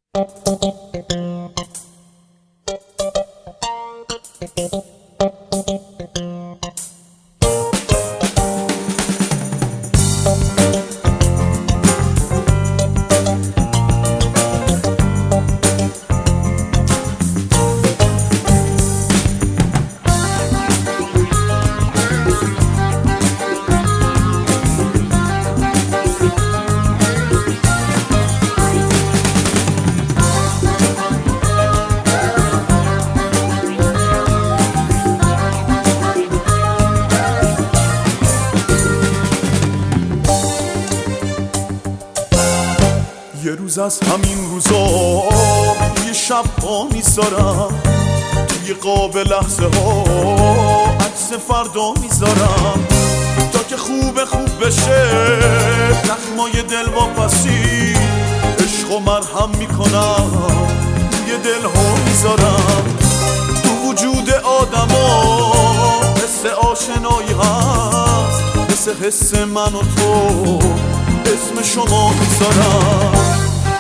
یه روز از همین روزا توی شب ها میذارم، توی قاب لحظه ها عکس فردا میذارم، تا که خوب بشه زخمای دل واپسی، عشق و مرهم میکنم توی دل ها میذارم. تو وجود آدما حس آشنایی هست، مثل حس من و تو اسم شما میذارم.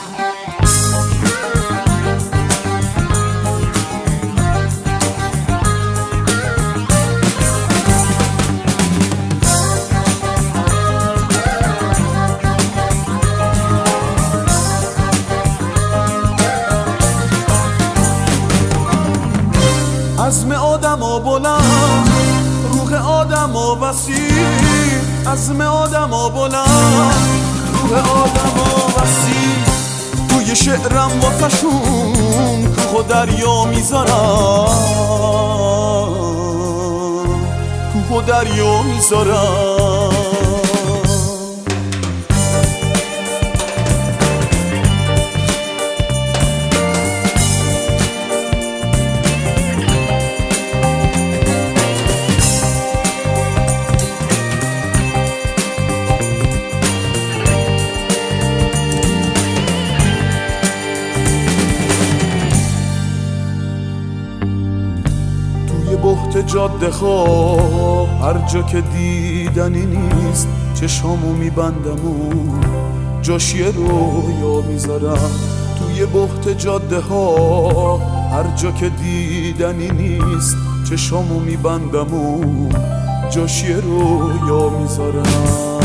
عزم آدما بلند، روح آدما وسیع، عزم آدما بلند، روح آدما وسیع. توی شعرم واسشون کوه و دریا میذارم، کوه و دریا میذارم. بحت جاده ها هر جا که دیدنی نیست، چشامو میبندم و جاش یه رویا میذارم. توی بحت جاده ها هر جا که دیدنی نیست، چشامو میبندم و جاش یه رویا میذارم.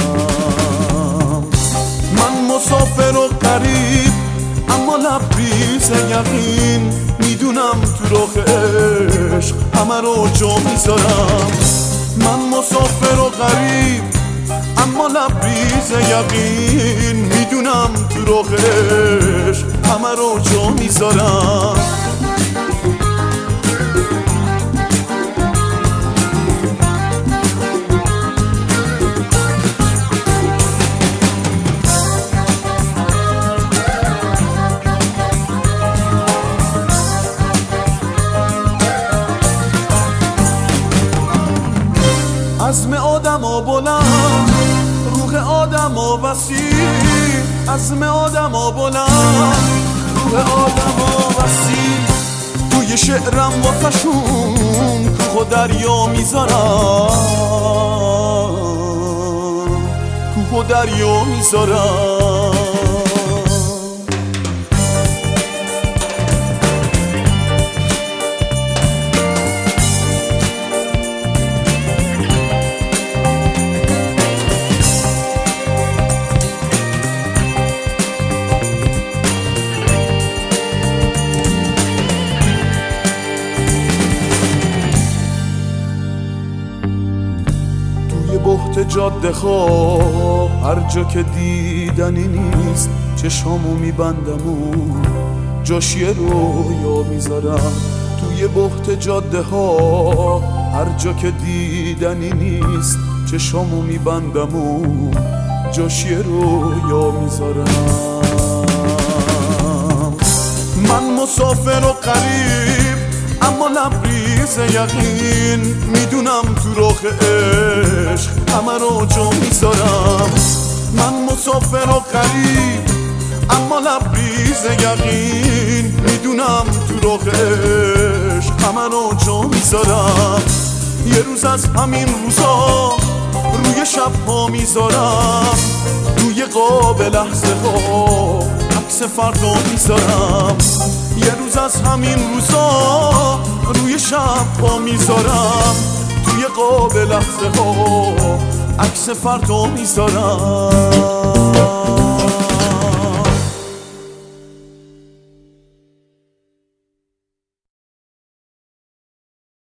من مسافر و غریب اما لبریز یقین، میدونم تو راه عشق همه رو جا میذارم. من مسافر و غریب اما لبریز یقین، میدونم تو راه عشق همه رو جا میذارم. عزم آدما بلند، روح آدما وسیع، عزم آدما بلند، روح آدما وسیع. توی شعرم واسشون کوه و دریا میذارم، کوه و دریا میذارم. بحت جاده ها هر جا که دیدنی نیست، چشامو میبندم و جاش یه رویا میذارم. توی بحت جاده ها هر جا که دیدنی نیست، چشامو میبندم و جاش یه رویا میذارم. من مسافر و غریب اما لبریز یقین، میدونم تو راه عشق همه رو جا میذارم. من مسافر و غریب اما لبریز یقین، میدونم تو راه عشق همه رو جا میذارم. یه روز از همین روزا روی شب ها میذارم، توی قاب لحظه ها عکس عکس فردا میذارم، یه روز از همین روزا روی شب پا میذارم، توی قاب لحظه ها عکس فردا میذارم.